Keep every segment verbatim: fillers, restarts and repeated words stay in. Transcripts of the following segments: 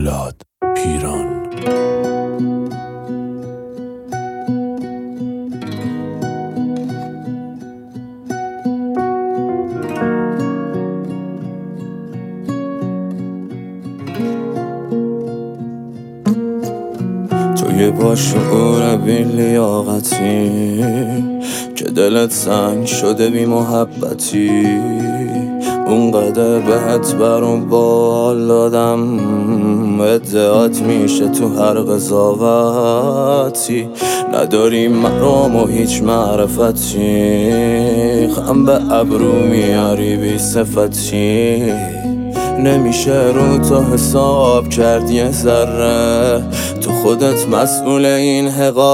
اولاد پیران. توی با شعور بی لیاقتی که دلت سنگ شده بی محبتی، اونقدر بهت برام بال دادم، ادعات میشه تو هر قضاوتی، نداری مرام و هیچ معرفتی، خم به ابرو میاری بی صفتی، نمیشه رو تو حساب کردی یه ذره، تو خودت مسئول این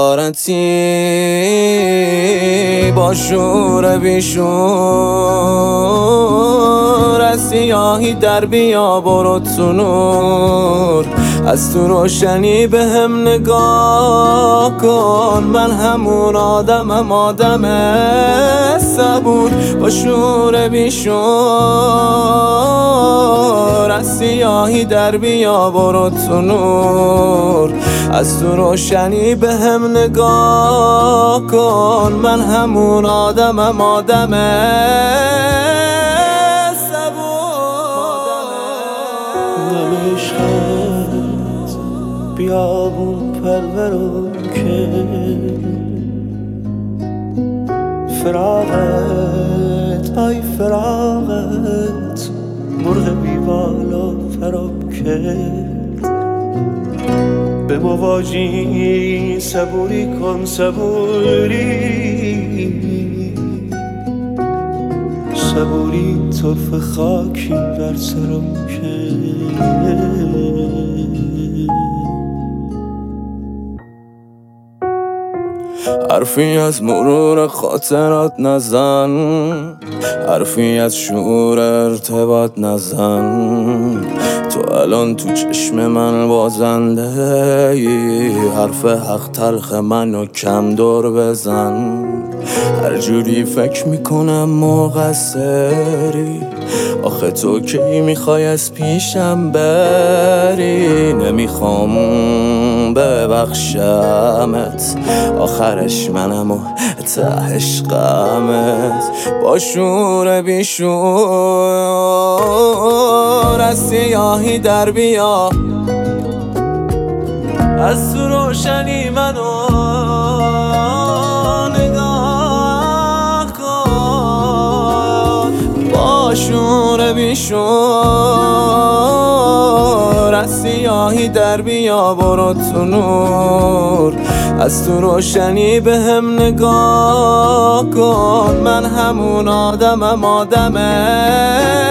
حقارتی، با شعور بیشور از سیاهی در بیا برو تو نور، از تو روشنی به هم نگاه کن، من همون آدمم آدم صبور، با شعور بیشور از سیاهی در بیا برو تو نور، از تو روشنی به هم نگاه کن، من همون آدمم آدم صبور. غم عشقت بیابون پرورم که فراغت آی فراغت مرغ بیوالا فراب کرد، به مواجی صبوری کن صبوری، صبوری طرف خاکی بر سرم کرد. حرفی از مرور خاطرات نزن، حرفی از شعور ارتباط نزن، تو الان تو چشم من بازنده ای، حرف حق تلخ منو کم دور بزن، هر جوری فکر میکنم مقصری، آخه تو کی میخوای از پیشم بری، نمیخوام ببخشمت، آخرش منم و تهش غمت، با شعور بیشور از سیاهی در بیا، از تو روشنی منو نگاه کن، با شعور بیشور از سیاهی در بیا برو تو نور، از تو روشنی به هم نگاه کن، من همون آدمم آدم